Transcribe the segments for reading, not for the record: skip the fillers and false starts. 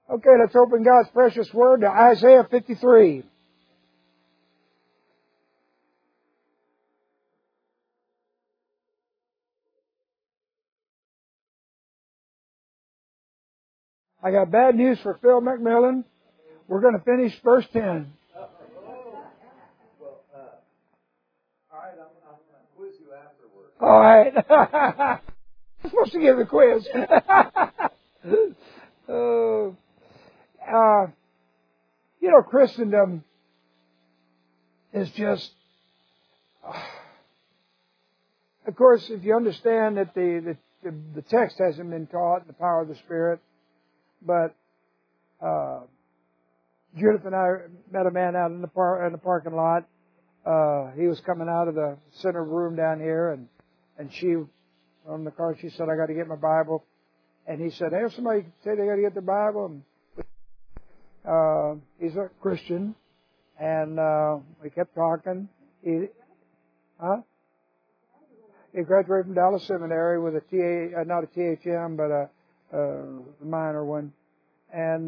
Okay, let's open God's precious Word to Isaiah 53. I got bad news for Phil McMillan. We're going to finish verse 10. All right, I'm going to quiz you afterwards. All right. I'm supposed to give the quiz. Christendom is just... Of course, if you understand that the text hasn't been taught, the power of the Spirit, but Judith and I met a man out in the parking lot. He was coming out of the center room down here, and she, on the car, she said, "I got to get my Bible." And he said, "Hey, if somebody say they got to get their Bible." And, he's a Christian, and we kept talking. He graduated from Dallas Seminary with a not a THM, but a minor one, and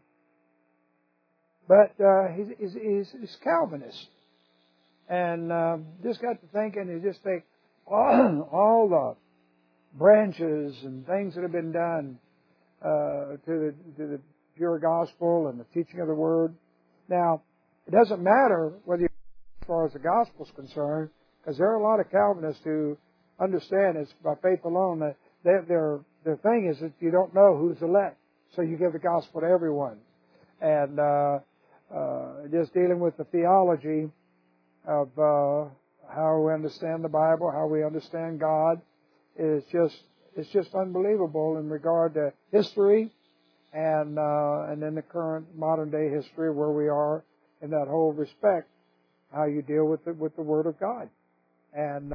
he's Calvinist, and just got to thinking. You just think all the branches and things that have been done to the pure gospel and the teaching of the Word. Now, it doesn't matter whether you as far as the gospel is concerned, because there are a lot of Calvinists who understand it's by faith alone. That their thing is that you don't know who's elect, so you give the gospel to everyone. And just dealing with the theology of how we understand the Bible, how we understand God, is just unbelievable in regard to history and in the current modern day history where we are in that whole respect, how you deal with the Word of God. And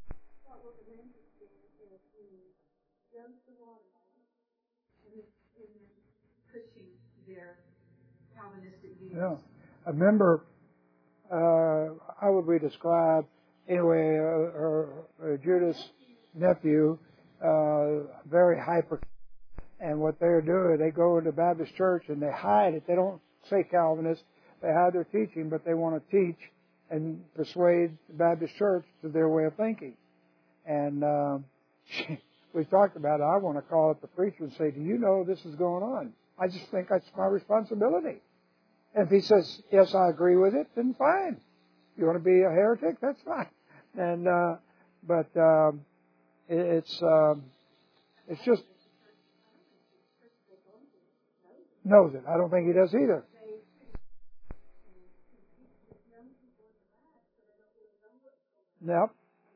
pushing their Calvinistic views. yeah, I remember how would we describe anyway Judith's nephew, very hyper, and what they're doing, they go into Baptist church and they hide it. They don't say Calvinist, they hide their teaching, but they want to teach and persuade the Baptist church to their way of thinking. And we talked about it. I want to call up the preacher and say, "Do you know this is going on?" I just think that's my responsibility. And if he says, "Yes, I agree with it," then fine. You want to be a heretic? That's fine. And it's just knows it. I don't think he does either. Yep.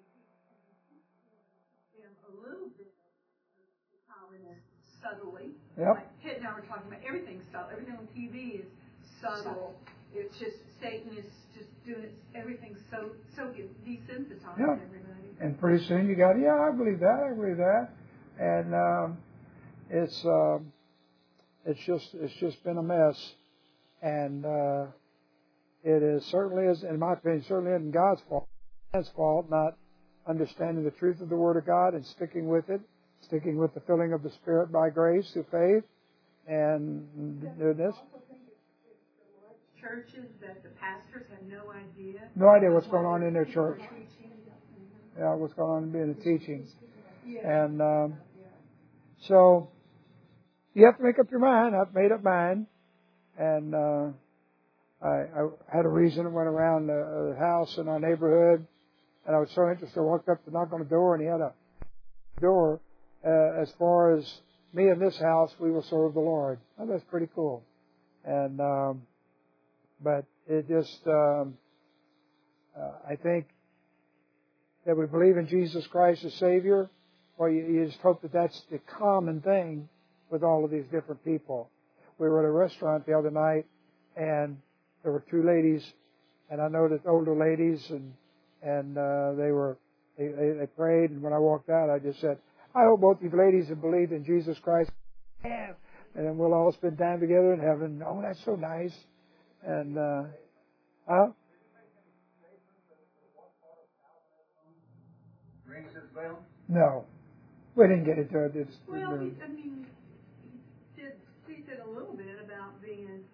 A little bit of Calvinist subtly. Yep. Like Pitt and I were talking about everything subtle. Everything on TV is subtle. It's just Satan is just doing everything so desensitized everybody. And pretty soon you got, I believe that. And it's just been a mess. And it certainly is, in my opinion, certainly isn't God's fault. Man's fault, not understanding the truth of the Word of God and sticking with it, sticking with the filling of the Spirit by grace through faith, and doing this. Churches that the pastors have no idea. No idea what's going on in their church. Yeah, what's going on in the teaching. And so you have to make up your mind. I've made up mine. And I had a reason. I went around the house in our neighborhood, and I was so interested. I walked up to knock on the door, and he had a door. As far as me and this house, we will serve the Lord. Oh, that's pretty cool. And but it just, I think that we believe in Jesus Christ as Savior. Well, you just hope that that's the common thing with all of these different people. We were at a restaurant the other night, and there were two ladies, and I noticed older ladies, and they prayed, and when I walked out, I just said, "I hope both these ladies have believed in Jesus Christ, and then we'll all spend time together in heaven." Oh, that's so nice. And Rings his bell? No, we didn't get into it. Well, he did a little bit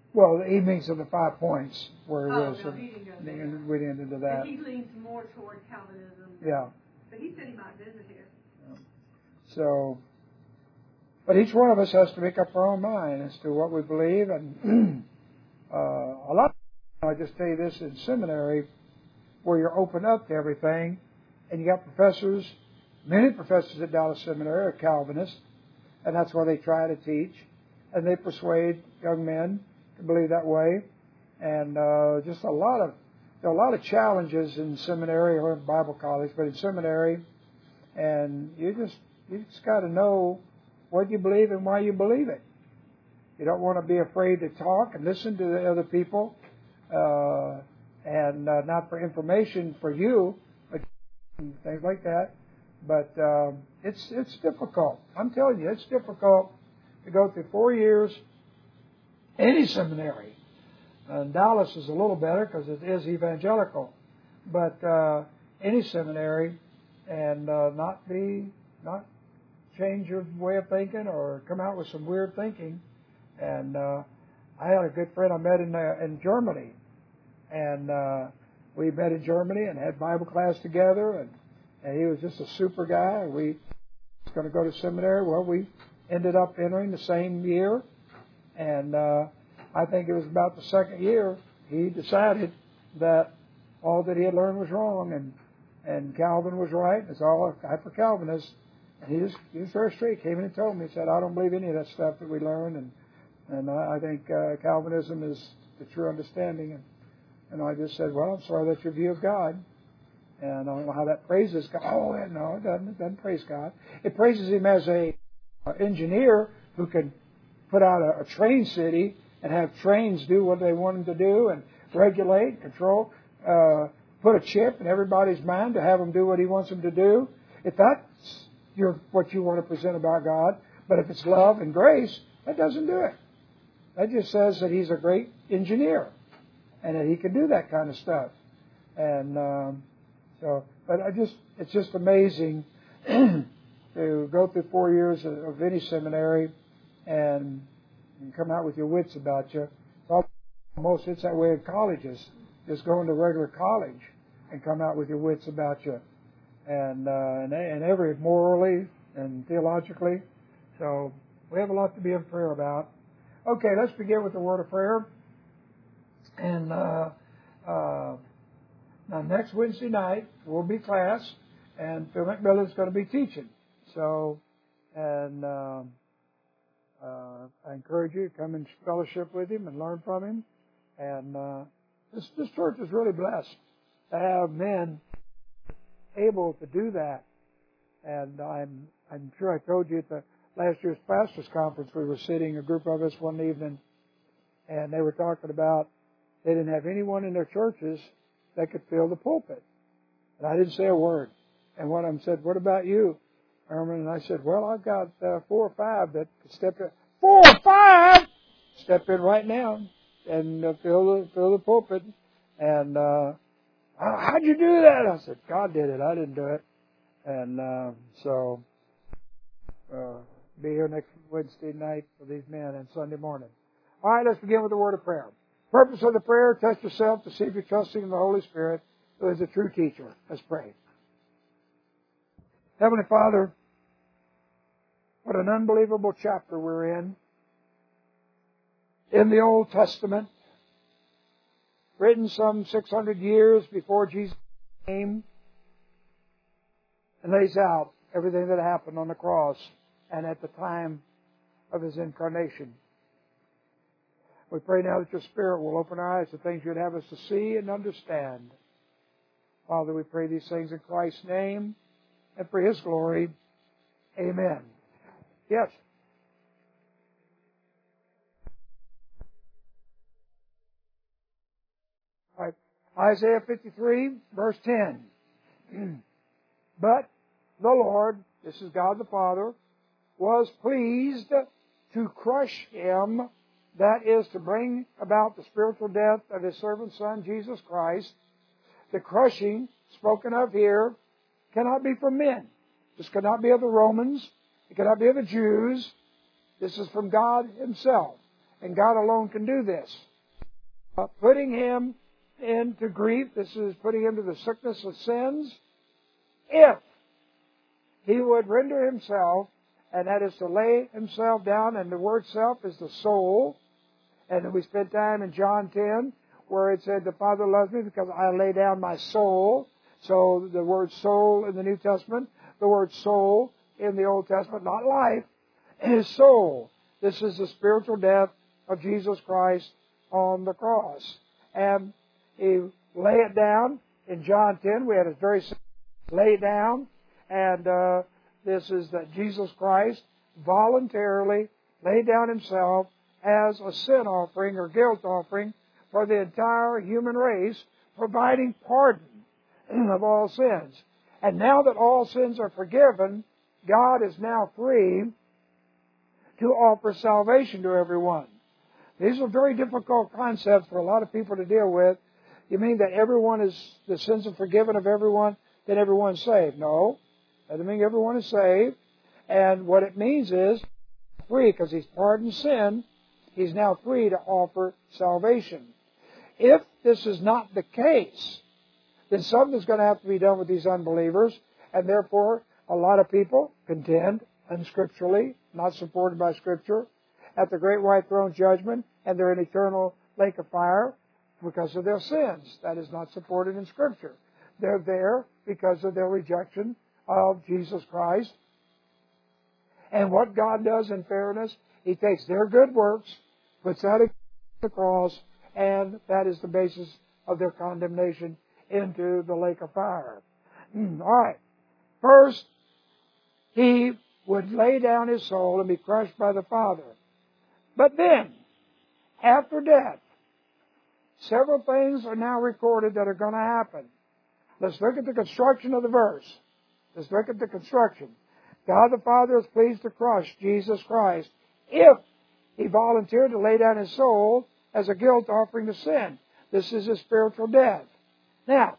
Well, the evenings of the 5 points where it was. No, he didn't go there. We didn't get into that. But he leans more toward Calvinism. Yeah. But he said he might visit here. So, but each one of us has to make up our own mind as to what we believe. And a lot of I just tell you this, in seminary, where you're open up to everything, and you got professors, many professors at Dallas Seminary are Calvinists, and that's why they try to teach, and they persuade young men to believe that way. And just there are a lot of challenges in seminary or in Bible college, but in seminary, and you just got to know what you believe and why you believe it. You don't want to be afraid to talk and listen to the other people, and not for information for you, but things like that. But it's difficult. I'm telling you, it's difficult to go through 4 years, any seminary. And Dallas is a little better because it is evangelical. But any seminary, and not change your way of thinking or come out with some weird thinking. And I had a good friend I met in Germany, and we met in Germany and had Bible class together, and he was just a super guy. We was going to go to seminary. Well, we ended up entering the same year, and I think it was about the second year he decided that all that he had learned was wrong, and Calvin was right. It's all for Calvinists. And he was very straight. Came in and told me. He said, "I don't believe any of that stuff that we learned, and I think Calvinism is the true understanding." And I just said, "Well, I'm sorry that's your view of God." And I don't know how that praises God. Oh, no, it doesn't. It doesn't praise God. It praises Him as a engineer who can put out a train city and have trains do what they want them to do and regulate, control, put a chip in everybody's mind to have them do what He wants them to do. If that's what you want to present about God, but if it's love and grace, that doesn't do it. That just says that He's a great engineer and that He can do that kind of stuff. And but it's just amazing to go through 4 years of any seminary and come out with your wits about you. It's that way in colleges. Just go into regular college and come out with your wits about you, and every morally and theologically. So we have a lot to be in prayer about. Okay, let's begin with the word of prayer. And now next Wednesday night will be class, and Phil McMillan is going to be teaching. So, and I encourage you to come and fellowship with him and learn from him. And this church is really blessed to have men able to do that. And I'm sure I told you at the last year's pastors' conference, we were sitting, a group of us one evening, and they were talking about they didn't have anyone in their churches that could fill the pulpit. And I didn't say a word. And one of them said, "What about you, Herman?" And I said, "Well, I've got 4 or 5 that could step in." 4 or 5! Step in right now and fill the pulpit. And how'd you do that? I said, "God did it. I didn't do it." And so be here next Wednesday night for these men and Sunday morning. All right, let's begin with the word of prayer. Purpose of the prayer, test yourself to see if you're trusting in the Holy Spirit, who is a true teacher. Let's pray. Heavenly Father, what an unbelievable chapter we're in the Old Testament, written some 600 years before Jesus came, and lays out everything that happened on the cross and at the time of His incarnation. We pray now that Your Spirit will open our eyes to things You'd have us to see and understand. Father, we pray these things in Christ's name and for His glory. Amen. Yes. All right. Isaiah 53, verse 10. But the Lord, this is God the Father, was pleased to crush him, that is, to bring about the spiritual death of His servant Son, Jesus Christ. The crushing spoken of here cannot be from men. This cannot be of the Romans. It cannot be of the Jews. This is from God Himself. and God alone can do this. Putting him into grief, this is putting him to the sickness of sins, if he would render himself, and that is to lay himself down, and the word self is the soul. And we spent time in John 10, where it said, the Father loves me because I lay down my soul. So the word soul in the New Testament, the word soul in the Old Testament, not life, is soul. This is the spiritual death of Jesus Christ on the cross. And he lay it down. In John 10, we had a very simple lay down. And this is that Jesus Christ voluntarily laid down himself as a sin offering or guilt offering for the entire human race, providing pardon of all sins. And now that all sins are forgiven, God is now free to offer salvation to everyone. These are very difficult concepts for a lot of people to deal with. You mean that the sins are forgiven of everyone, then everyone's saved? No. That doesn't mean everyone is saved. And what it means is, free, because he's pardoned sin, he's now free to offer salvation. If this is not the case, then something's going to have to be done with these unbelievers, and therefore a lot of people contend unscripturally, not supported by Scripture, at the great white throne judgment, and they're in eternal lake of fire because of their sins. That is not supported in Scripture. They're there because of their rejection of Jesus Christ. And what God does in fairness, He takes their good works, puts that against the cross, and that is the basis of their condemnation into the lake of fire. All right. First, He would lay down His soul and be crushed by the Father. But then, after death, several things are now recorded that are going to happen. Let's look at the construction of the verse. Let's look at the construction. God the Father is pleased to crush Jesus Christ if He volunteered to lay down His soul as a guilt offering to sin. This is His spiritual death. Now,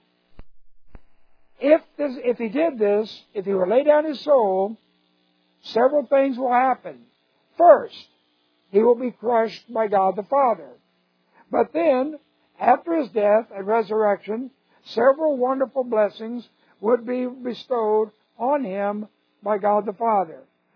if He did this, if He would lay down His soul, several things will happen. First, He will be crushed by God the Father. But then, after His death and resurrection, several wonderful blessings would be bestowed on Him by God the Father.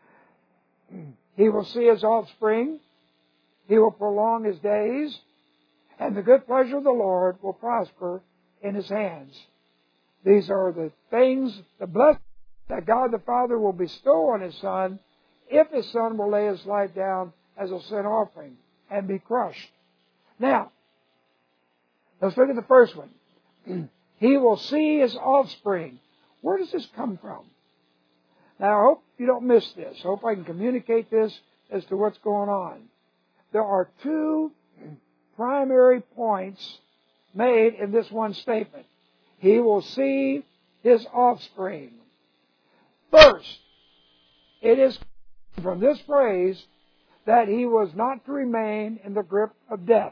He will see His offspring. He will prolong His days. And the good pleasure of the Lord will prosper in His hands. These are the things, the blessings that God the Father will bestow on His Son if His Son will lay His life down as a sin offering and be crushed. Now, let's look at the first one. He will see His offspring. Where does this come from? Now, I hope you don't miss this. I hope I can communicate this as to what's going on. There are two primary points made in this one statement. He will see His offspring. First, it is from this phrase that He was not to remain in the grip of death.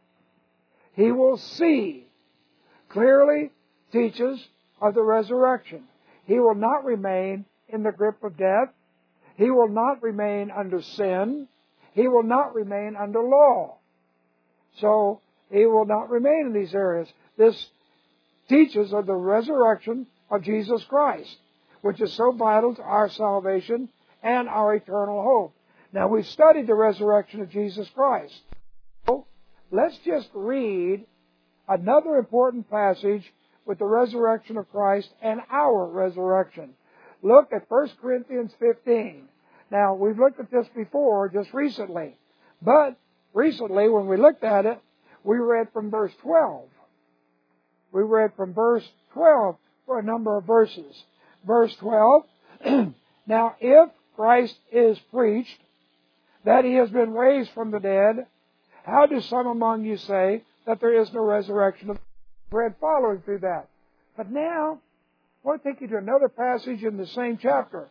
He will see. Clearly teaches of the resurrection. He will not remain in the grip of death. He will not remain under sin. He will not remain under law. So, He will not remain in these areas. This teaches of the resurrection of Jesus Christ, which is so vital to our salvation and our eternal hope. Now, we've studied the resurrection of Jesus Christ. So, let's just read another important passage with the resurrection of Christ and our resurrection. Look at 1 Corinthians 15. Now, we've looked at this before, just recently. But recently, when we looked at it, we read from verse 12. We read from verse 12 for a number of verses. Verse 12, now if Christ is preached that He has been raised from the dead, how do some among you say that there is no resurrection of the dead? Read following through that. But now, I want to take you to another passage in the same chapter.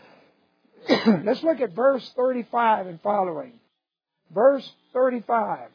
Let's look at verse 35 and following. Verse 35.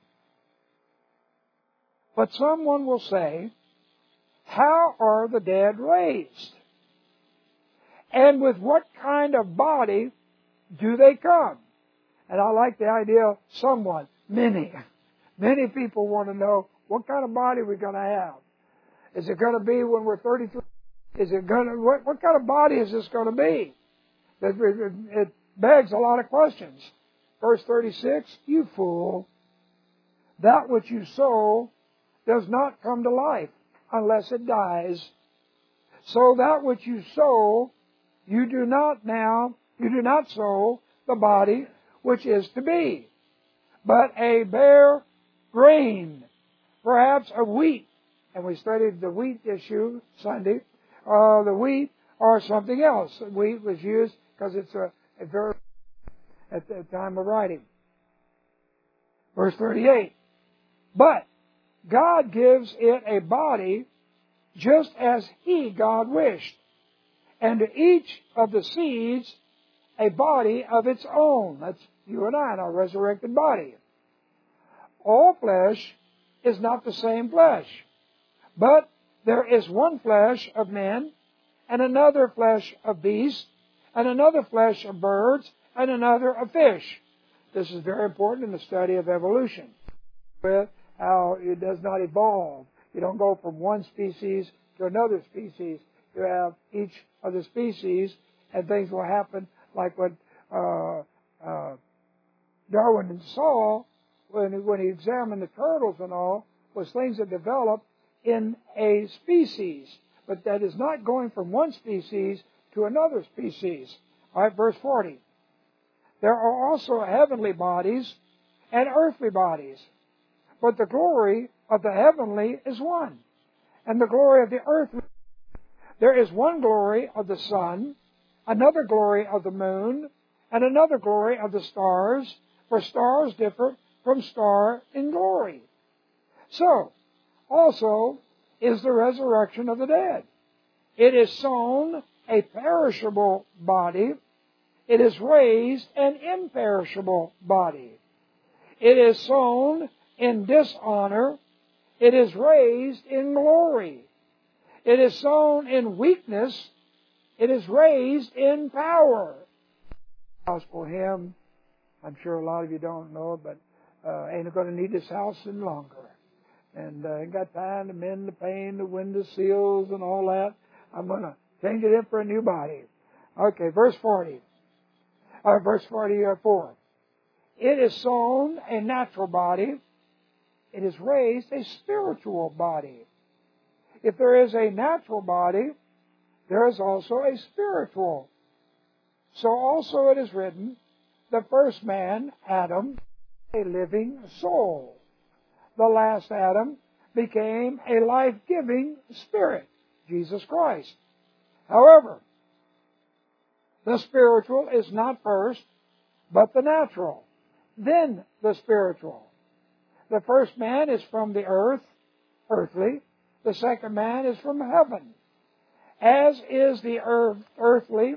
But someone will say, how are the dead raised? And with what kind of body do they come? And I like the idea of someone. Many people want to know what kind of body we're going to have. Is it going to be when we're 33? Is it going to, what kind of body is this going to be? It begs a lot of questions. Verse 36, you fool, that which you sow does not come to life unless it dies. So that which you sow, you do not sow the body which is to be, but a bare grain, perhaps of wheat. And we studied the wheat issue Sunday. The wheat or something else. Wheat was used because it's a very at the time of writing. Verse 38. But God gives it a body just as He, God, wished, and to each of the seeds a body of its own. That's you and I in our resurrected body. All flesh is not the same flesh, but there is one flesh of men, and another flesh of beasts, and another flesh of birds, and another of fish. This is very important in the study of evolution, with how it does not evolve. You don't go from one species to another species. You have each of the species, and things will happen like what Darwin saw when he examined the turtles and all, was things that developed in a species, but that is not going from one species to another species. All right, verse 40. There are also heavenly bodies and earthly bodies, but the glory of the heavenly is one, and the glory of the earthly. There is one glory of the sun, another glory of the moon, and another glory of the stars, for stars differ from star in glory. So, also is the resurrection of the dead. It is sown a perishable body. It is raised an imperishable body. It is sown in dishonor. It is raised in glory. It is sown in weakness. It is raised in power. Gospel hymn. I'm sure a lot of you don't know it, but ain't going to need this house any longer. And ain't got time to mend the pane, the window seals, and all that. I'm going to change it in for a new body. Okay, verse 40. Verse 44. It is sown a natural body. It is raised a spiritual body. If there is a natural body, there is also a spiritual. So also it is written, the first man, Adam, a living soul. The last Adam became a life-giving spirit, Jesus Christ. However, the spiritual is not first, but the natural, then the spiritual. The first man is from the earth, earthly. The second man is from heaven. As is the earthy,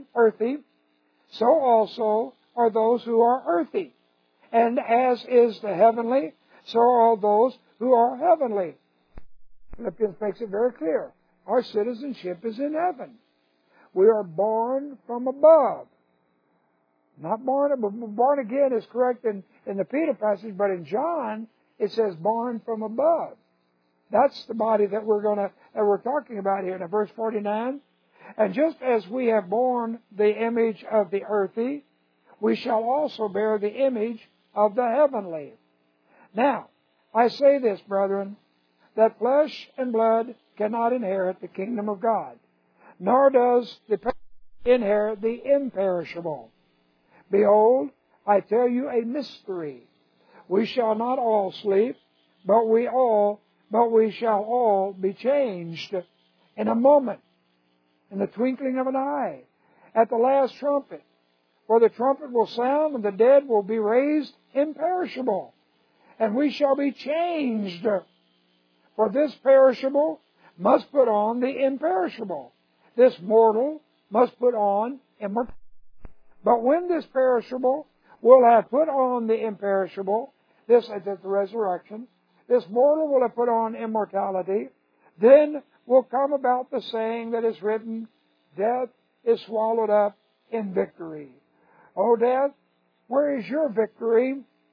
so also are those who are earthy. And as is the heavenly, so are those who are heavenly. Philippians makes it very clear. Our citizenship is in heaven. We are born from above. Not born again is correct in the Peter passage, but in John it says born from above. That's the body that we're talking about here in verse 49. And just as we have borne the image of the earthy, we shall also bear the image of the heavenly. Now, I say this, brethren, that flesh and blood cannot inherit the kingdom of God, nor does the perishable inherit the imperishable. Behold, I tell you a mystery. We shall not all sleep, but we shall all be changed in a moment, in the twinkling of an eye, at the last trumpet. For the trumpet will sound, and the dead will be raised imperishable, and we shall be changed. For this perishable must put on the imperishable. This mortal must put on immortality. But when this perishable will have put on the imperishable, this at the resurrection, this mortal will have put on immortality, then will come about the saying that is written, death is swallowed up in victory. O death, where is your victory?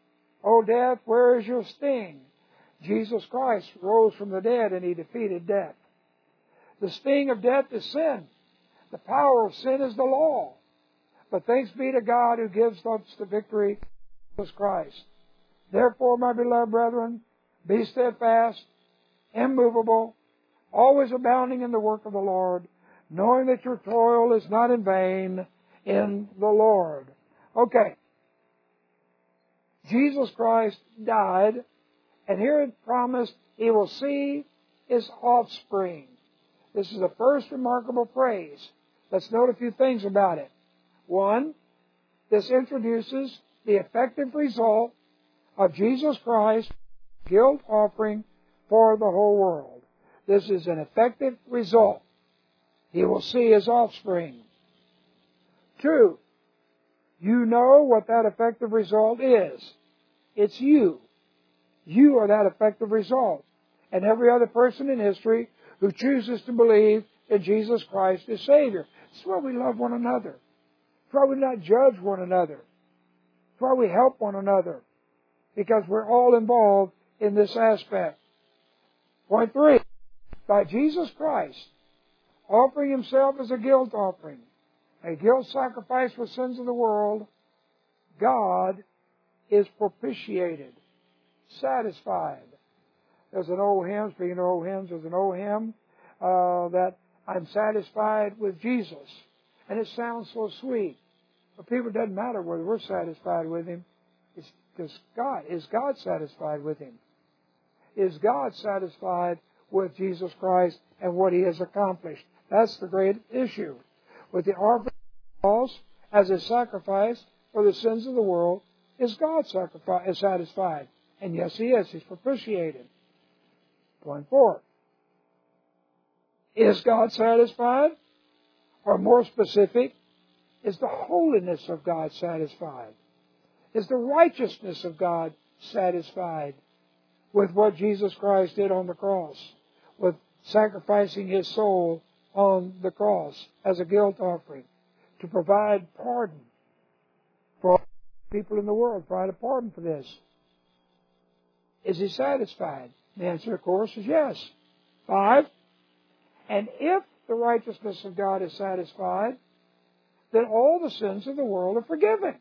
O death, where is your sting? Jesus Christ rose from the dead and He defeated death. The sting of death is sin. The power of sin is the law. But thanks be to God who gives us the victory, Jesus Christ. Therefore, my beloved brethren, be steadfast, immovable, always abounding in the work of the Lord, knowing that your toil is not in vain in the Lord. Okay. Jesus Christ died, and here it promised He will see His offspring. This is the first remarkable phrase. Let's note a few things about it. One, this introduces the effective result of Jesus Christ's guilt offering for the whole world. This is an effective result. He will see His offspring. Two, you know what that effective result is. It's you. You are that effective result. And every other person in history who chooses to believe in Jesus Christ as Savior. That's why we love one another. That's why we not judge one another. That's why we help one another. Because we're all involved in this aspect. Point 3. By Jesus Christ offering Himself as a guilt offering, a guilt sacrifice for sins of the world, God is propitiated, satisfied. There's an old hymn, speaking of old hymns, there's an old hymn that I'm satisfied with Jesus. And it sounds so sweet. But people, it doesn't matter whether we're satisfied with Him. It's just God. Is God satisfied with Him? Is God satisfied with Jesus Christ and what He has accomplished? That's the great issue. With the offering of the cross as a sacrifice for the sins of the world, is God satisfied? And yes, He is. He's propitiated. Point 4. Is God satisfied? Or more specific, is the holiness of God satisfied? Is the righteousness of God satisfied with what Jesus Christ did on the cross? With sacrificing His soul on the cross as a guilt offering to provide pardon for all people in the world, provide a pardon for this. Is He satisfied? The answer, of course, is yes. 5. And if the righteousness of God is satisfied, then all the sins of the world are forgiven.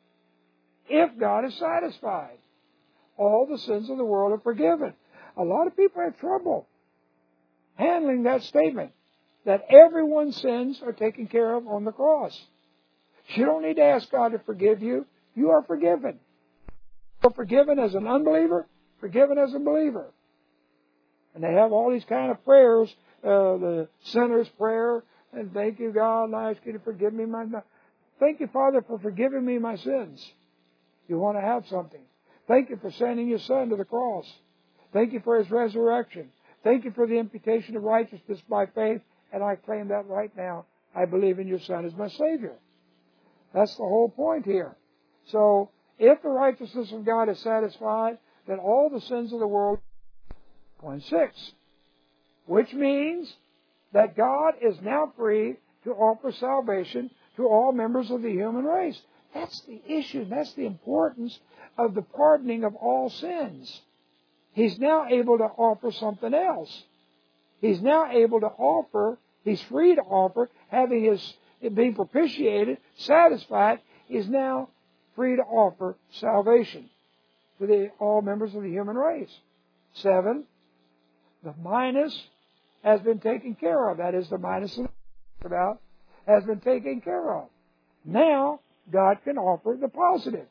If God is satisfied, all the sins of the world are forgiven. A lot of people have trouble handling that statement, that everyone's sins are taken care of on the cross. You don't need to ask God to forgive you. You are forgiven. You're forgiven as an unbeliever, forgiven as a believer. And they have all these kind of prayers, the sinner's prayer, and thank you, God, and I ask you to forgive me my... Thank you, Father, for forgiving me my sins. You want to have something. Thank you for sending your Son to the cross. Thank you for His resurrection. Thank you for the imputation of righteousness by faith, and I claim that right now. I believe in your Son as my Savior. That's the whole point here. So, if the righteousness of God is satisfied, then all the sins of the world... Point 6. Which means that God is now free to offer salvation to all members of the human race. That's the issue. That's the importance of the pardoning of all sins. He's now able to offer something else. He's now able to offer, He's free to offer, having His being propitiated, satisfied, He's now free to offer salvation to all members of the human race. 7. The minus has been taken care of. That is, the minus about has been taken care of. Now, God can offer the positive.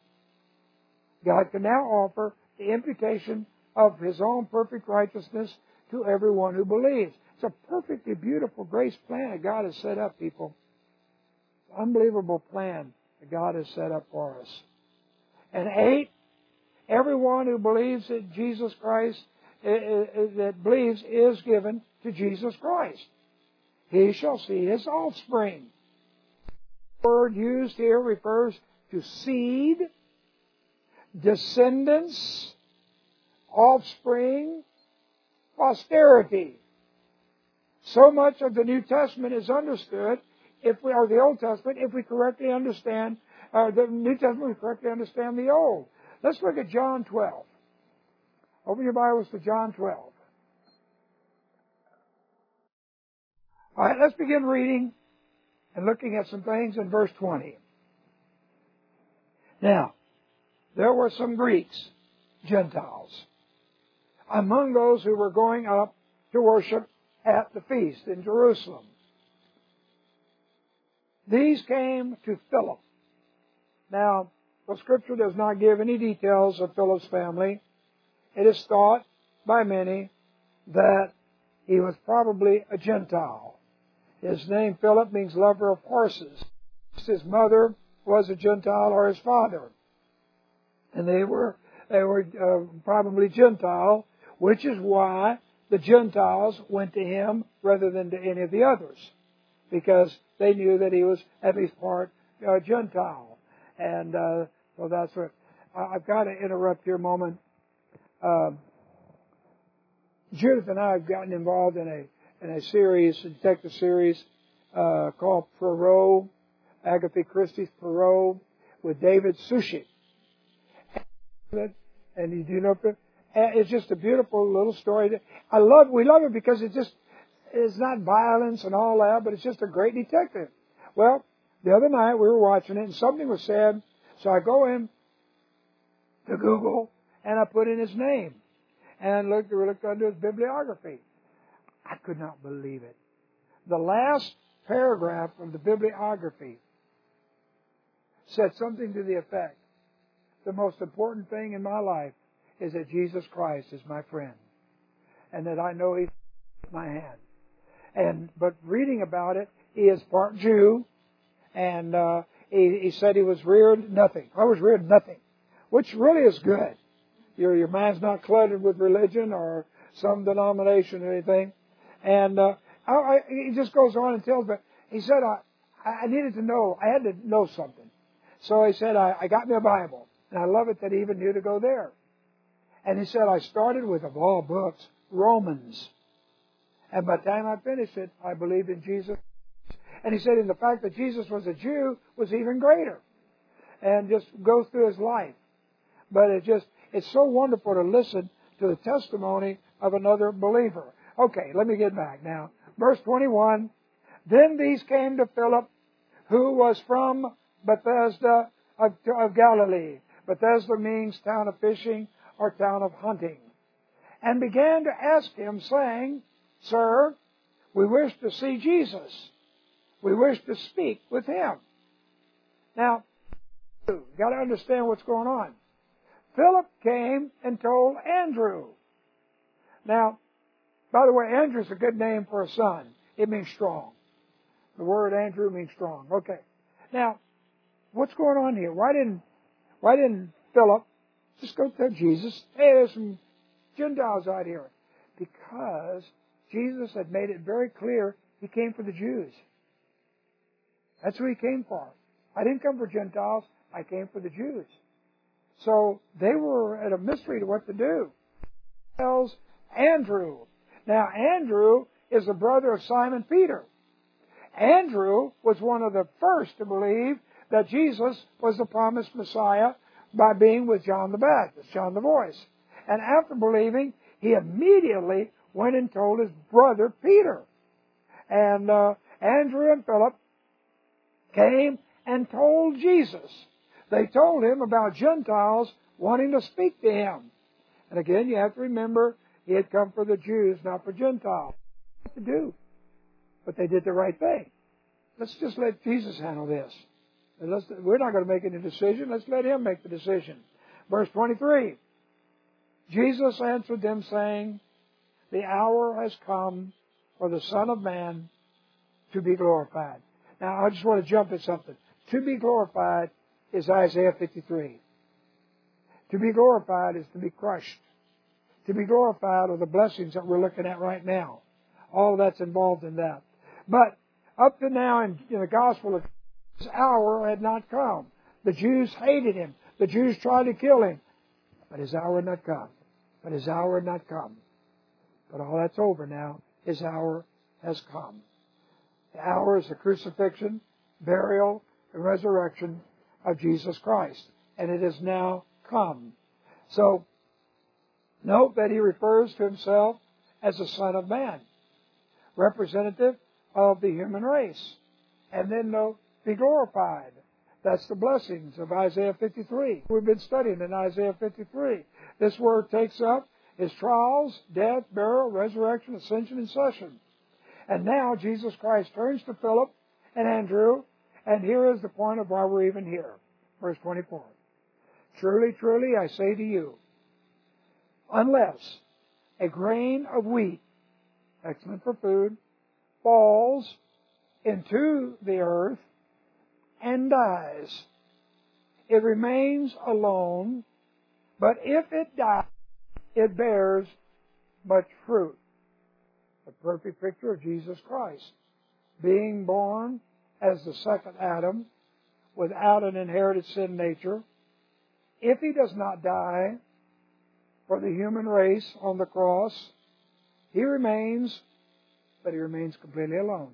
God can now offer the imputation of His own perfect righteousness to everyone who believes. It's a perfectly beautiful grace plan that God has set up, people. Unbelievable plan that God has set up for us. And 8, everyone who believes that Jesus Christ, that believes is given to Jesus Christ. He shall see His offspring. The word used here refers to seed, descendants, offspring, posterity. So much of the New Testament is understood, or the Old Testament, if we correctly understand the New Testament, we correctly understand the Old. Let's look at John 12. Open your Bibles to John 12. All right, let's begin reading and looking at some things in verse 20. Now, there were some Greeks, Gentiles, among those who were going up to worship at the feast in Jerusalem. These came to Philip. Now, the Scripture does not give any details of Philip's family. It is thought by many that he was probably a Gentile. His name, Philip, means lover of horses. His mother was a Gentile, or his father. And they were probably Gentile, which is why the Gentiles went to him rather than to any of the others, because they knew that he was at least part Gentile. And so that's what I've got to interrupt here a moment. Judith and I have gotten involved in a series, a detective series called Poirot, Agatha Christie's Poirot, with David Suchet. And you do know, it's just a beautiful little story. We love it because it's not violence and all that, but it's just a great detective. Well, the other night we were watching it and something was said, so I go in to Google and I put in his name and looked under his bibliography. I could not believe it. The last paragraph of the bibliography said something to the effect, the most important thing in my life is that Jesus Christ is my friend and that I know He's my hand. But reading about it, he is part Jew, and he said he was reared nothing. I was reared nothing, which really is good. Your mind's not cluttered with religion or some denomination or anything. And he just goes on and tells me, he said, I needed to know, I had to know something. So he said, I got me a Bible. And I love it that he even knew to go there. And he said, I started with, of all books, Romans. And by the time I finished it, I believed in Jesus. And he said, and the fact that Jesus was a Jew was even greater. And just go through his life. But it's so wonderful to listen to the testimony of another believer. Okay, let me get back now. Verse 21, then these came to Philip, who was from Bethsaida of Galilee. Bethsaida means town of fishing or town of hunting. And began to ask him, saying, Sir, we wish to see Jesus. We wish to speak with him. Now, you've got to understand what's going on. Philip came and told Andrew. Now, by the way, Andrew's a good name for a son. It means strong. The word Andrew means strong. Okay. Now, what's going on here? Why didn't Philip just go tell Jesus, hey, there's some Gentiles out here? Because Jesus had made it very clear He came for the Jews. That's who He came for. I didn't come for Gentiles. I came for the Jews. So they were at a mystery to what to do. He tells Andrew. Now, Andrew is the brother of Simon Peter. Andrew was one of the first to believe that Jesus was the promised Messiah by being with John the Baptist, John the Voice. And after believing, he immediately went and told his brother Peter. And Andrew and Philip came and told Jesus. They told him about Gentiles wanting to speak to him. And again, you have to remember, he had come for the Jews, not for Gentiles. What to do? But they did the right thing. Let's just let Jesus handle this. We're not going to make any decision. Let's let Him make the decision. Verse 23. Jesus answered them, saying, the hour has come for the Son of Man to be glorified. Now, I just want to jump at something. To be glorified is Isaiah 53. To be glorified is to be crushed. To be glorified are the blessings that we're looking at right now. All that's involved in that. But up to now in the Gospel, His hour had not come. The Jews hated Him. The Jews tried to kill Him. But His hour had not come. But His hour had not come. But all that's over now. His hour has come. The hour is the crucifixion, burial, and resurrection of Jesus Christ. And it has now come. So, note that he refers to himself as the Son of Man, representative of the human race. And then note, be glorified. That's the blessings of Isaiah 53. We've been studying in Isaiah 53. This word takes up his trials, death, burial, resurrection, ascension, and session. And now Jesus Christ turns to Philip and Andrew, and here is the point of why we're even here. Verse 24. Truly, truly, I say to you, unless a grain of wheat, excellent for food, falls into the earth and dies, it remains alone, but if it dies, it bears much fruit. A perfect picture of Jesus Christ, being born as the second Adam, without an inherited sin nature. If he does not die for the human race on the cross, he remains, but he remains completely alone.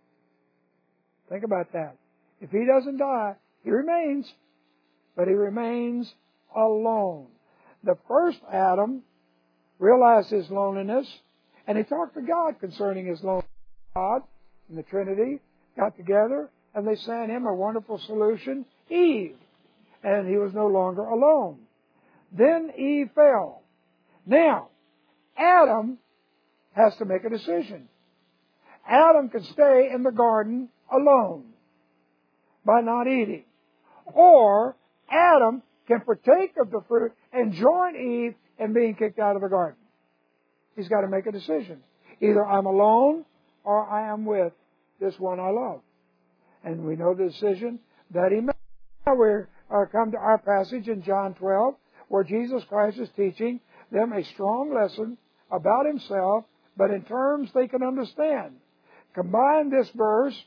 Think about that. If he doesn't die, he remains, but he remains alone. The first Adam realized his loneliness, and he talked to God concerning his loneliness. God and the Trinity got together, and they sent him a wonderful solution, Eve. And he was no longer alone. Then Eve fell. Now, Adam has to make a decision. Adam can stay in the garden alone by not eating. Or Adam can partake of the fruit and join Eve in being kicked out of the garden. He's got to make a decision. Either I'm alone or I am with this one I love. And we know the decision that he made. Now we come to our passage in John 12, where Jesus Christ is teaching them a strong lesson about himself, but in terms they can understand. Combine this verse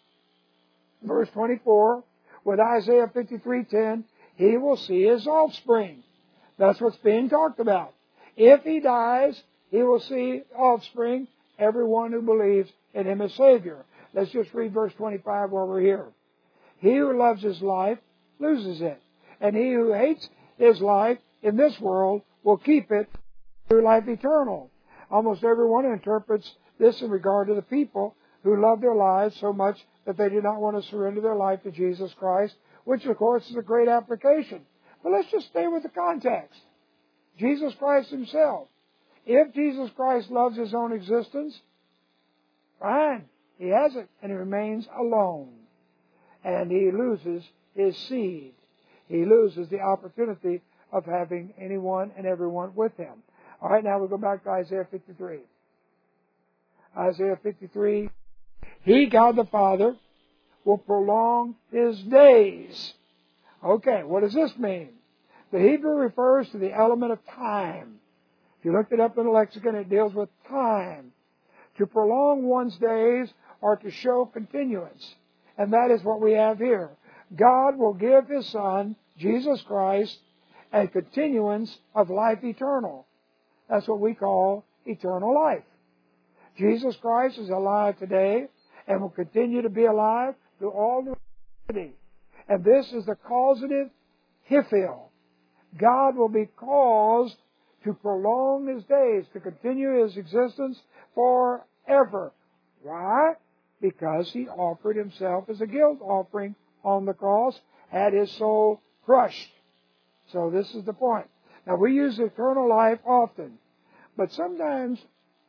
24, with Isaiah 53:10, he will see his offspring. That's what's being talked about. If he dies, he will see offspring, everyone who believes in him as Savior. Let's just read verse 25 while we're here. He who loves his life loses it, and he who hates his life in this world will keep it through life eternal. Almost everyone interprets this in regard to the people who love their lives so much that they do not want to surrender their life to Jesus Christ, which of course is a great application. But let's just stay with the context. Jesus Christ himself. If Jesus Christ loves his own existence, fine, he has it, and he remains alone. And he loses his seed. He loses the opportunity of having anyone and everyone with him. All right, now we go back to Isaiah 53. Isaiah 53, he, God the Father, will prolong his days. Okay, what does this mean? The Hebrew refers to the element of time. If you looked it up in the lexicon, it deals with time. To prolong one's days or to show continuance. And that is what we have here. God will give his Son, Jesus Christ, a continuance of life eternal. That's what we call eternal life. Jesus Christ is alive today and will continue to be alive through all eternity. And this is the causative hiphil. God will be caused to prolong his days, to continue his existence forever. Why? Because he offered himself as a guilt offering on the cross, had his soul crushed. So this is the point. Now we use eternal life often, but sometimes,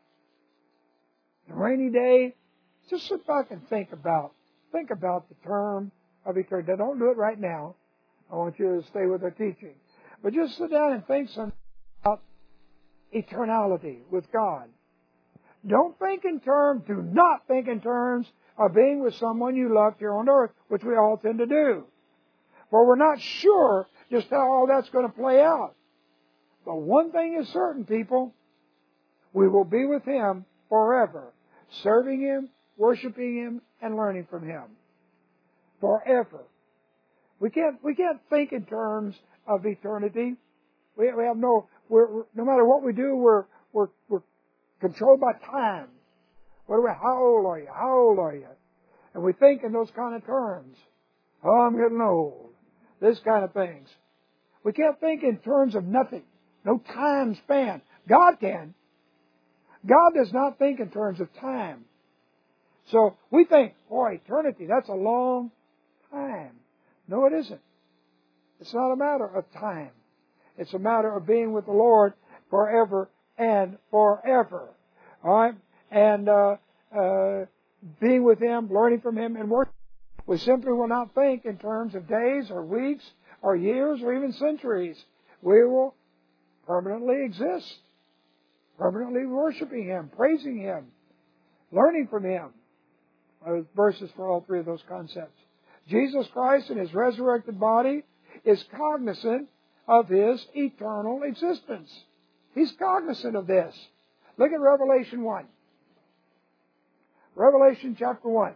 a rainy day, just sit back and think about the term of eternity. Now, don't do it right now. I want you to stay with the teaching. But just sit down and think about eternality with God. Do not think in terms of being with someone you love here on earth, which we all tend to do. For we're not sure just how all that's going to play out. But one thing is certain, people. We will be with him forever, serving him, worshiping him, and learning from him. Forever. We can't think in terms of eternity. We have no matter what we do, we're controlled by time. How old are you? How old are you? And we think in those kind of terms. Oh, I'm getting old. This kind of things. We can't think in terms of nothing. No time span. God can. God does not think in terms of time. So we think, boy, eternity, that's a long time. No, it isn't. It's not a matter of time. It's a matter of being with the Lord forever and forever. All right? And being with Him, learning from Him, and working. We simply will not think in terms of days or weeks or years or even centuries. We will permanently exist, permanently worshiping Him, praising Him, learning from Him. Verses for all three of those concepts. Jesus Christ in His resurrected body is cognizant of His eternal existence. He's cognizant of this. Look at Revelation 1. Revelation chapter 1.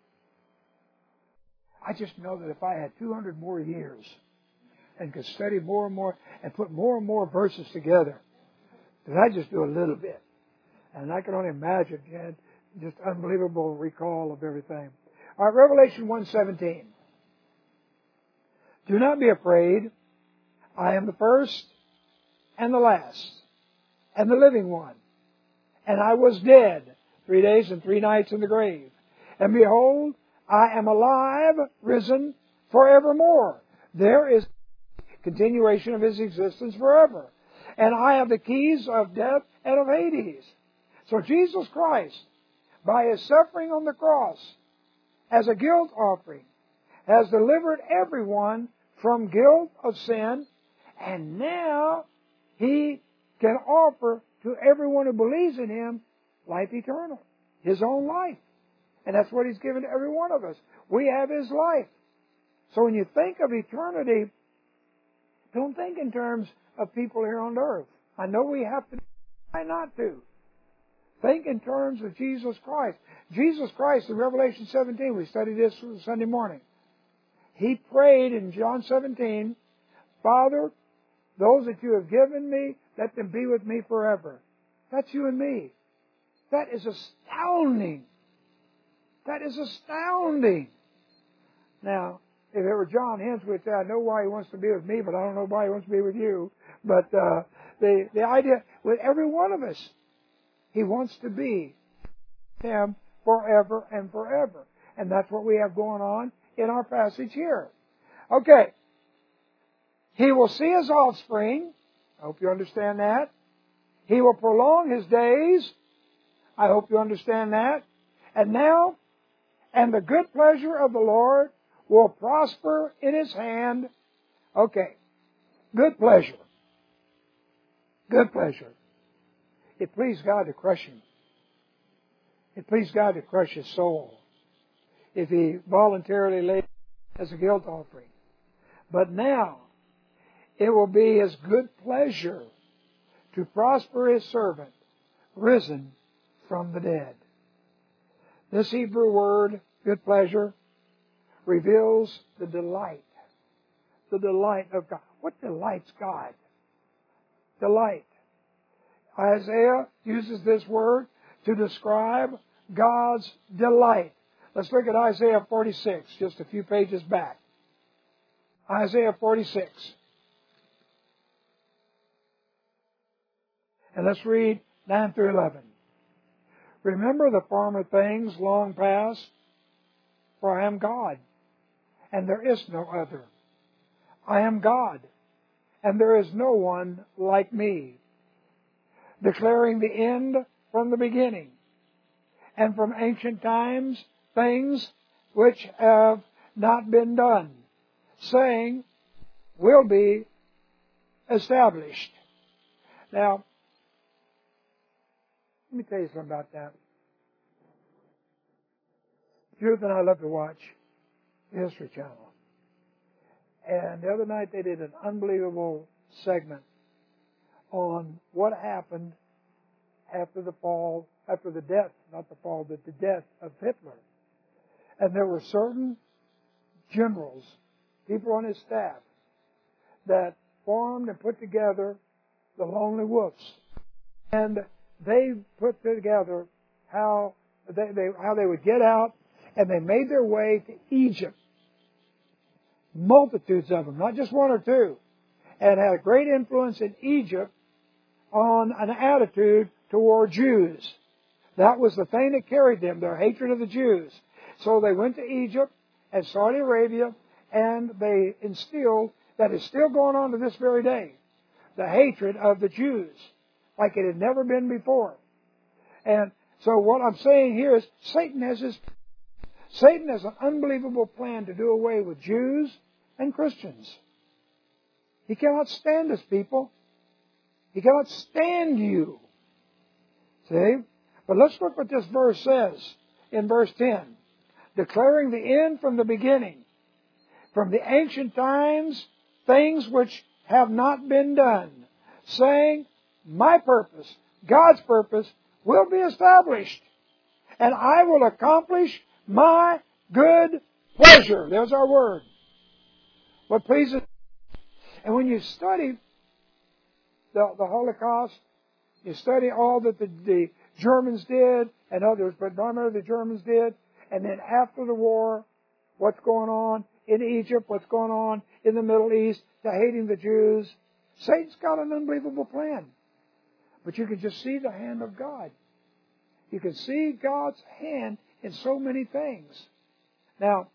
I just know that if I had 200 more years and could study more and more and put more and more verses together, that I'd just do a little bit. And I can only imagine, just unbelievable recall of everything. All right, Revelation 1:17. Do not be afraid. I am the first and the last and the living one. And I was dead 3 days and 3 nights in the grave. And behold, I am alive, risen forevermore. There is continuation of His existence forever. And I have the keys of death and of Hades. So Jesus Christ, by His suffering on the cross, as a guilt offering, has delivered everyone from guilt of sin, and now He can offer to everyone who believes in Him life eternal, His own life. And that's what He's given to every one of us. We have His life. So when you think of eternity, don't think in terms of people here on earth. I know we have to try not to. Think in terms of Jesus Christ. Jesus Christ in Revelation 17, we studied this Sunday morning. He prayed in John 17, Father, those that You have given me, let them be with me forever. That's you and me. That is astounding. That is astounding. Now, if it were John Hens, we'd say, I know why He wants to be with me, but I don't know why He wants to be with you. But the idea, with every one of us, He wants to be Him forever and forever. And that's what we have going on in our passage here. Okay. He will see His offspring. I hope you understand that. He will prolong His days. I hope you understand that. And now, and the good pleasure of the Lord will prosper in His hand. Okay. Good pleasure. Good pleasure. It pleased God to crush Him. It pleased God to crush His soul if He voluntarily laid it as a guilt offering. But now, it will be His good pleasure to prosper His servant, risen from the dead. This Hebrew word, good pleasure, reveals the delight of God. What delights God? Delight. Isaiah uses this word to describe God's delight. Let's look at Isaiah 46, just a few pages back. Isaiah 46. And let's read 9 through 11. Remember the former things long past, for I am God, and there is no other. I am God, and there is no one like me, declaring the end from the beginning, and from ancient times things which have not been done, saying, will be established. Now, let me tell you something about that. Judith and I love to watch the History Channel. And the other night they did an unbelievable segment on what happened after the fall, after the death, not the fall, but the death of Hitler. And there were certain generals, people on his staff, that formed and put together the Lonely Wolves. And they put together how they would get out, and they made their way to Egypt. Multitudes of them, not just one or two. and had a great influence in Egypt on an attitude toward Jews. That was the thing that carried them, their hatred of the Jews. So they went to Egypt and Saudi Arabia, and they instilled, that is still going on to this very day, the hatred of the Jews, like it had never been before. And so what I'm saying here is Satan has an unbelievable plan to do away with Jews and Christians. He cannot stand us, people. He cannot stand you. See? But let's look what this verse says in verse 10. Declaring the end from the beginning, from the ancient times, things which have not been done, saying, my purpose, God's purpose, will be established, and I will accomplish my good pleasure. There's our word. What pleases. And when you study the Holocaust, you study all that the Germans did and others, but primarily the Germans did, and then after the war, what's going on in Egypt, what's going on in the Middle East, the hating the Jews. Satan's got an unbelievable plan. But you can just see the hand of God. You can see God's hand in so many things. Now,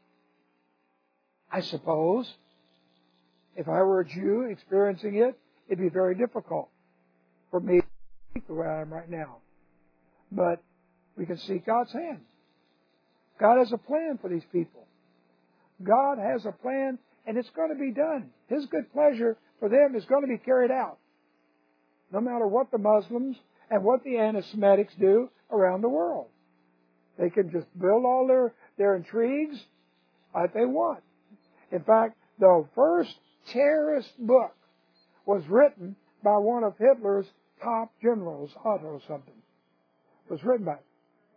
I suppose, if I were a Jew experiencing it, it'd be very difficult for me to speak the way I am right now. But we can see God's hand. God has a plan for these people. God has a plan, and it's going to be done. His good pleasure for them is going to be carried out. No matter what the Muslims and what the anti-Semitics do around the world. They can just build all their intrigues like they want. In fact, the first terrorist book was written by one of Hitler's top generals, Otto something. It was written by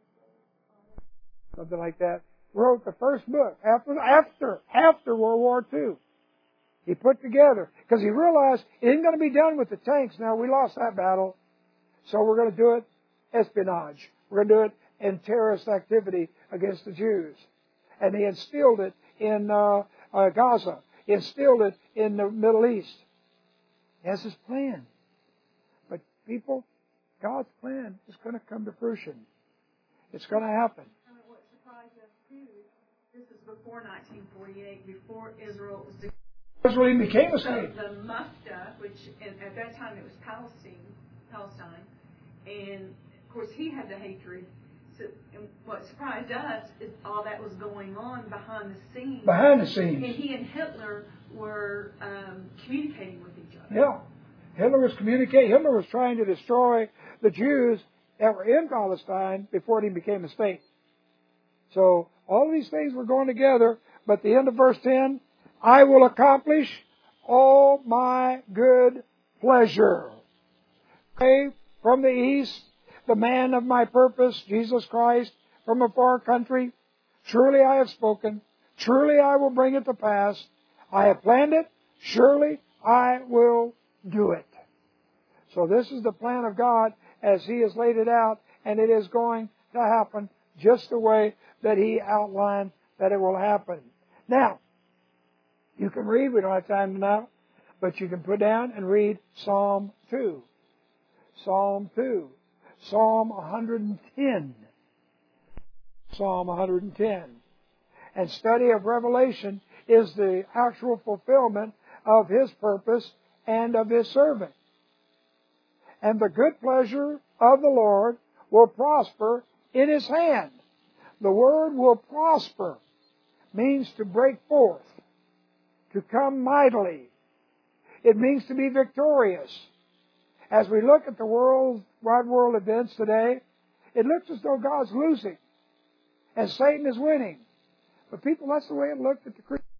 something like that. Wrote the first book after World War II. He put together, because he realized it isn't going to be done with the tanks. Now, we lost that battle, so we're going to do it espionage. We're going to do it in terrorist activity against the Jews. And he instilled it in Gaza. He instilled it in the Middle East. He has his plan. But people, God's plan is going to come to fruition. It's going to happen. What surprised us too, this is before 1948, before Israel was declared. Israel even became a state. The Mufta, which at that time it was Palestine, and of course he had the hatred. So, and what surprised us is all that was going on behind the scenes. Behind the scenes. And he and Hitler were communicating with each other. Yeah. Hitler was trying to destroy the Jews that were in Palestine before it even became a state. So all of these things were going together, but the end of verse 10, I will accomplish all my good pleasure. Okay, from the east, the man of my purpose, Jesus Christ, from a far country. Truly I have spoken. Truly I will bring it to pass. I have planned it. Surely I will do it. So this is the plan of God as He has laid it out, and it is going to happen just the way that He outlined that it will happen. Now, you can read, we don't have time tonight, but you can put down and read Psalm 2. Psalm 2. Psalm 110. Psalm 110. And study of Revelation is the actual fulfillment of His purpose and of His servant. And the good pleasure of the Lord will prosper in His hand. The word will prosper means to break forth, to come mightily. It means to be victorious. As we look at the wide world events today, it looks as though God's losing and Satan is winning. But people, that's the way it looked at the Christians.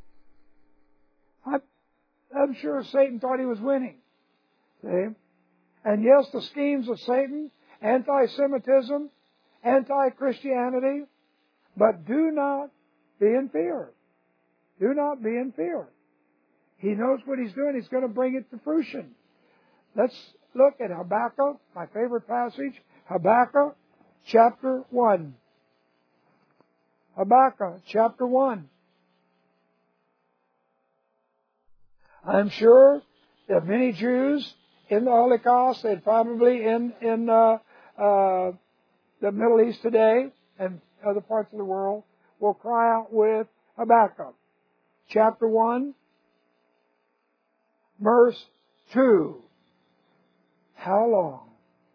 I'm sure Satan thought he was winning. See? And yes, the schemes of Satan, anti-Semitism, anti-Christianity, but do not be in fear. Do not be in fear. He knows what He's doing. He's going to bring it to fruition. Let's look at Habakkuk, my favorite passage, Habakkuk chapter 1. Habakkuk chapter 1. I'm sure that many Jews in the Holocaust and probably in the Middle East today and other parts of the world will cry out with Habakkuk. Chapter 1, verse 2. How long?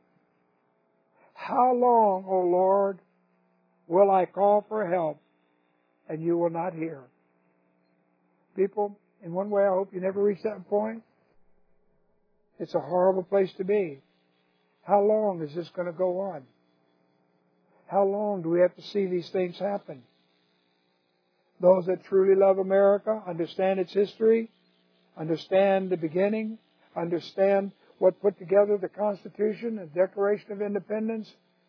How long, O Lord, will I call for help and you will not hear? People, in one way, I hope you never reach that point. It's a horrible place to be. How long is this going to go on? How long do we have to see these things happen? Those that truly love America, understand its history, understand the beginning, understand what put together the Constitution and Declaration of Independence.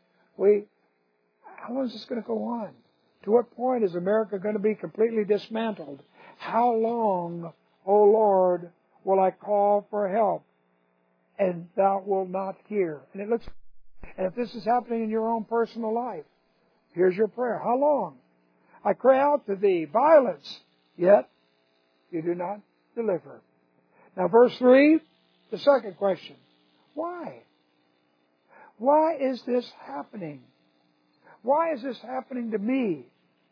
How long is this going to go on? To what point is America going to be completely dismantled? How long, O Lord, will I call for help and thou wilt not hear? And if this is happening in your own personal life, here's your prayer. How long? I cry out to thee, violence, yet you do not deliver. Now verse 3, the second question. Why? Why is this happening? Why is this happening to me?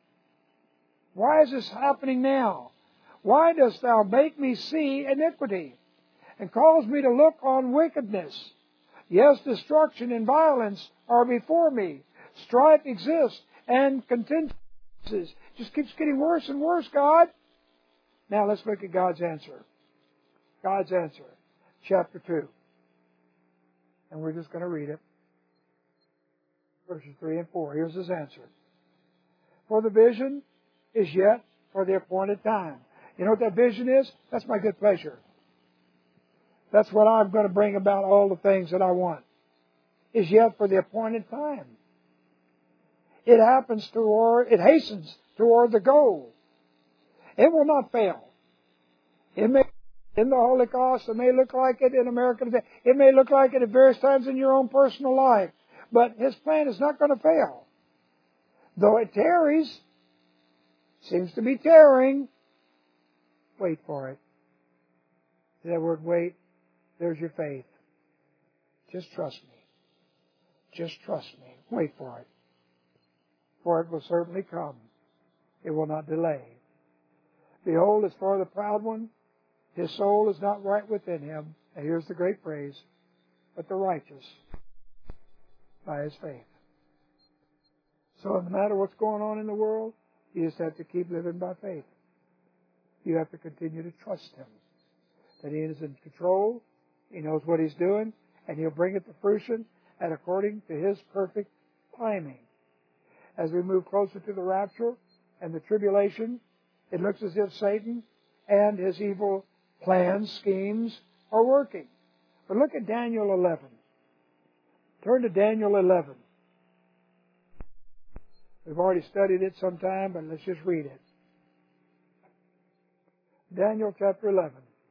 Why is this happening now? Why dost thou make me see iniquity and cause me to look on wickedness? Yes, destruction and violence are before me. Strife exists and contention just keeps getting worse and worse, God. Now let's look at God's answer. God's answer, chapter 2. And we're just going to read it. Verses 3 and 4. Here's His answer. For the vision is yet for the appointed time. You know what that vision is? That's my good pleasure. That's what I'm going to bring about all the things that I want. Is yet for the appointed time. It hastens toward the goal. It will not fail. It may, in the Holocaust, it may look like it in America today. It may look like it at various times in your own personal life. But His plan is not going to fail. Though it tarries, seems to be tearing, wait for it. That word wait, there's your faith. Just trust me. Just trust me. Wait for it. For it will certainly come. It will not delay. Behold, as for the proud one, his soul is not right within him. And here's the great praise. But the righteous by his faith. So no matter what's going on in the world, you just have to keep living by faith. You have to continue to trust Him. That He is in control, He knows what He's doing, and He'll bring it to fruition and according to His perfect timing. As we move closer to the rapture and the tribulation, it looks as if Satan and his evil plans, schemes are working. But look at Daniel 11. Turn to Daniel 11. We've already studied it sometime, but let's just read it. Daniel chapter 11.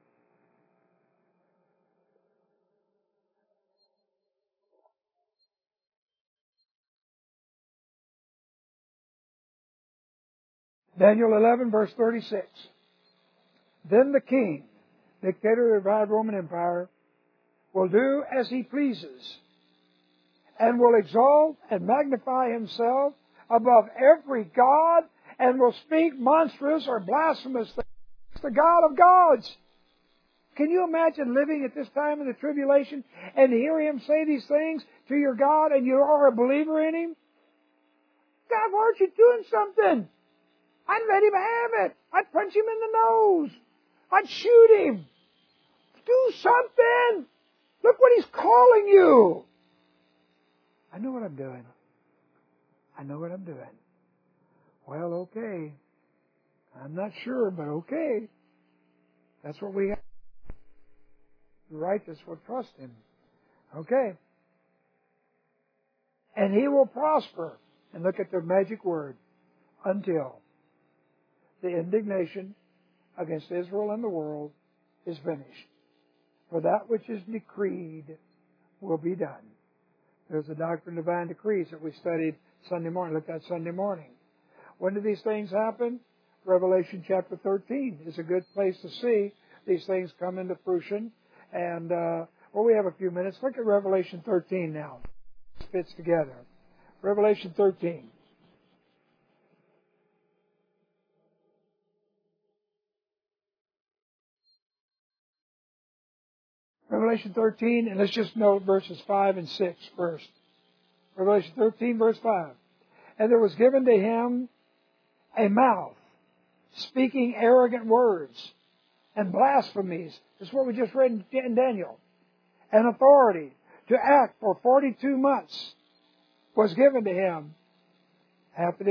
Daniel 11, verse 36. Then the king, dictator of the divided Roman Empire, will do as he pleases, and will exalt and magnify himself above every god, and will speak monstrous or blasphemous things against the God of gods. Can you imagine living at this time in the tribulation and hear him say these things to your God, and you are a believer in Him? God, why aren't you doing something? I'd let Him have it. I'd punch Him in the nose. I'd shoot Him. Do something. Look what He's calling you. I know what I'm doing. I know what I'm doing. Well, okay. I'm not sure, but okay. That's what we have. The righteous will trust Him. Okay. And He will prosper. And look at the magic word. Until the indignation against Israel and the world is finished. For that which is decreed will be done. There's the doctrine of divine decrees that we studied Sunday morning. Looked at Sunday morning. When do these things happen? Revelation chapter 13 is a good place to see these things come into fruition. And, well, we have a few minutes. Look at Revelation 13 now. This fits together. Revelation 13. Revelation 13, and let's just note verses 5 and 6 first. Revelation 13, verse 5. And there was given to him a mouth, speaking arrogant words and blasphemies. This is what we just read in Daniel. And authority to act for 42 months was given to him. And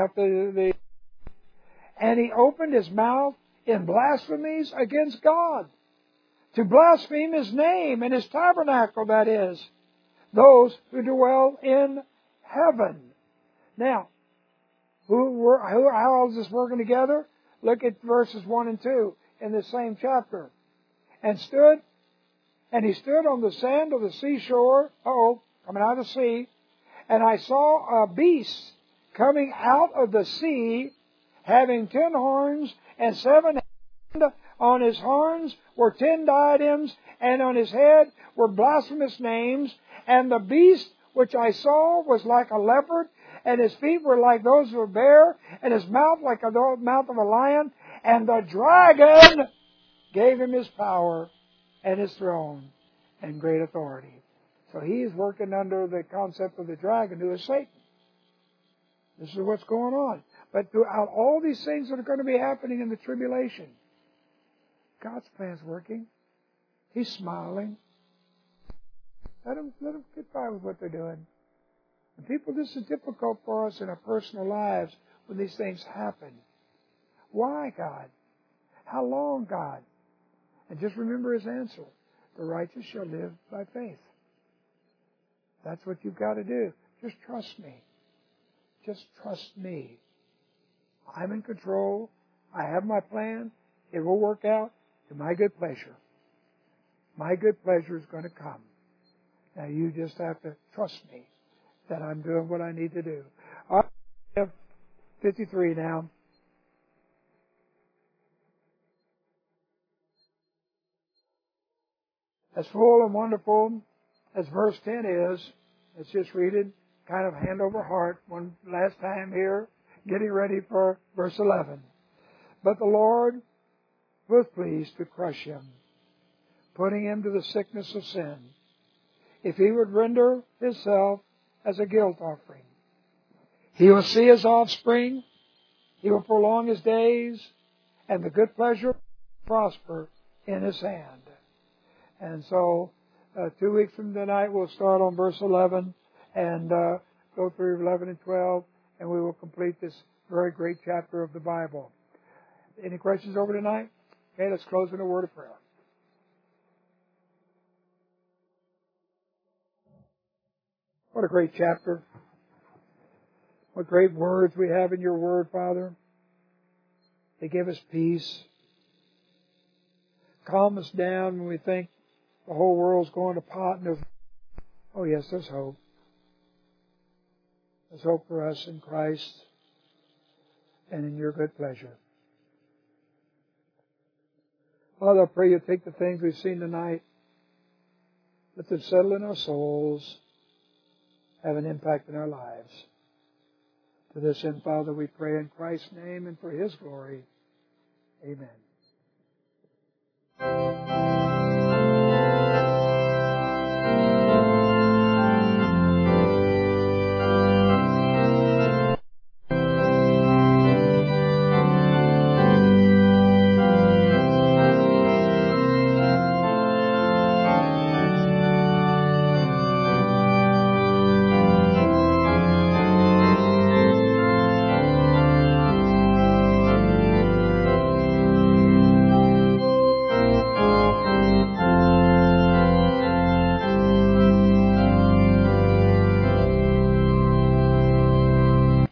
he opened his mouth in blasphemies against God, to blaspheme His name and His tabernacle, that is, those who dwell in heaven. Now, how is this working together? Look at verses 1 and 2 in the same chapter. And he stood on the sand of the seashore, coming out of the sea, and I saw a beast coming out of the sea, having 10 horns and 7 heads. On his horns were 10 diadems, and on his head were blasphemous names. And the beast which I saw was like a leopard, and his feet were like those of a bear, and his mouth like the mouth of a lion. And the dragon gave him his power and his throne and great authority. So he is working under the concept of the dragon, who is Satan. This is what's going on. But throughout all these things that are going to be happening in the tribulation, God's plan's working. He's smiling. Let them get by with what they're doing. And people, this is difficult for us in our personal lives when these things happen. Why, God? How long, God? And just remember His answer. The righteous shall live by faith. That's what you've got to do. Just trust me. Just trust me. I'm in control. I have my plan. It will work out to my good pleasure. My good pleasure is going to come. Now you just have to trust me that I'm doing what I need to do. I have 53 now. As full and wonderful as verse 10 is, let's just read it kind of hand over heart one last time here, getting ready for verse 11. But the Lord was pleased to crush him, putting him to the sickness of sin, if he would render himself as a guilt offering. He will see his offspring, he will prolong his days, and the good pleasure will prosper in his hand. And so, 2 weeks from tonight, we'll start on verse 11 and go through 11 and 12, and we will complete this very great chapter of the Bible. Any questions over tonight? Okay, let's close in a word of prayer. What a great chapter. What great words we have in your word, Father. They give us peace. Calm us down when we think the whole world's going to pot. And oh yes, there's hope. There's hope for us in Christ and in your good pleasure. Father, I pray you take the things we've seen tonight, let them settle in our souls, have an impact in our lives. To this end, Father, we pray in Christ's name and for His glory. Amen.